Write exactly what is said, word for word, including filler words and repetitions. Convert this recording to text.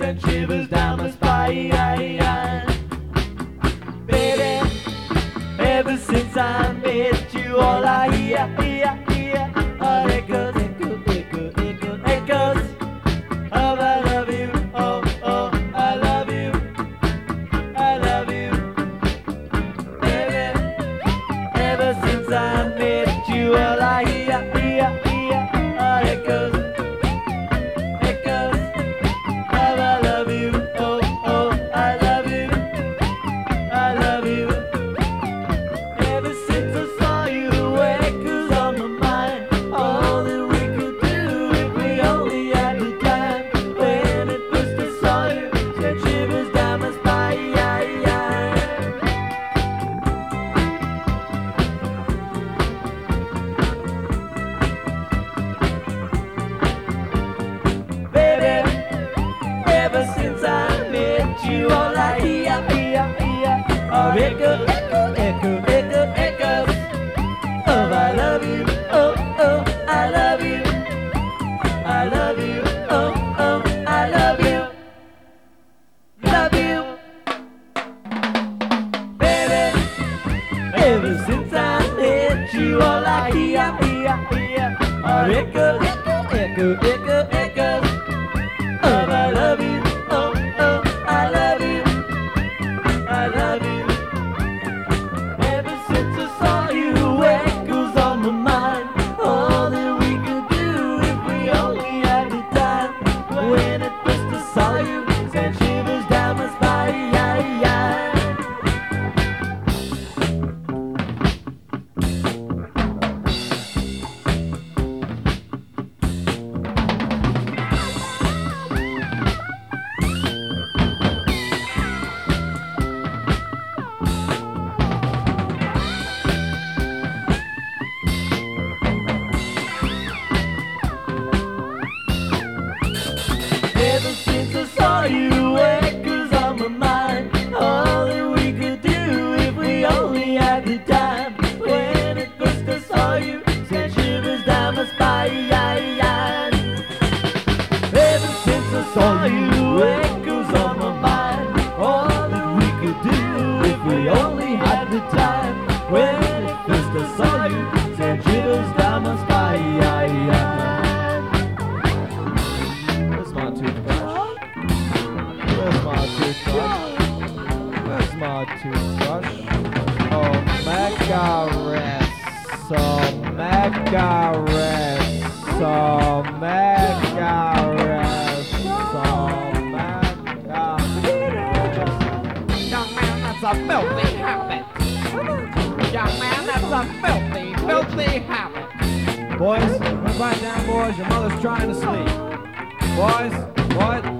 send shivers down my spine. Baby, ever since I met you, all I hear, hear, hear are echoes, echoes, echoes, echoes, echoes of I love you, oh, oh, I love you, I love you. Baby, ever since I met you, all I hear, hear, hear are echoes, echoes of I love you, oh, oh, I love you, I love you. Ever since I saw you, echoes on my mind. All that we could do if we only had the time. When at first I saw you, sent shivers down my spine. Baby, ever since I met you, all I hear, hear, hear are echo, echo, echo, echo, echoes of I love you, oh, oh, I love you, I love you, oh, oh, I love you, love you. Baby, ever since I met you, all I hear, hear, hear are echo, echo, echo, echo, echoes of I love you, oh, oh, I love you, I love you. Ever since I saw you, echoes on my mind. All that we could do if we only had the time. When at first I saw you, sent shivers down my spine. Ever since I saw you, echoes on my mind. All that we could do if we only had the time. When at first I saw you, sent shivers down my spine. Ever since I saw you, echoes on my mind. All that we could do if we only had the time. When at first I saw you, sent shivers down my spine. Where's my toothbrush? Where's my toothbrush? Where's my toothbrush? Omega rest, Omega rest, Omega rest, Omega rest. Young man, that's a filthy habit. Young man, that's a filthy, filthy habit. Boys, run quiet down, boys. Your mother's trying to sleep. Boys, boys.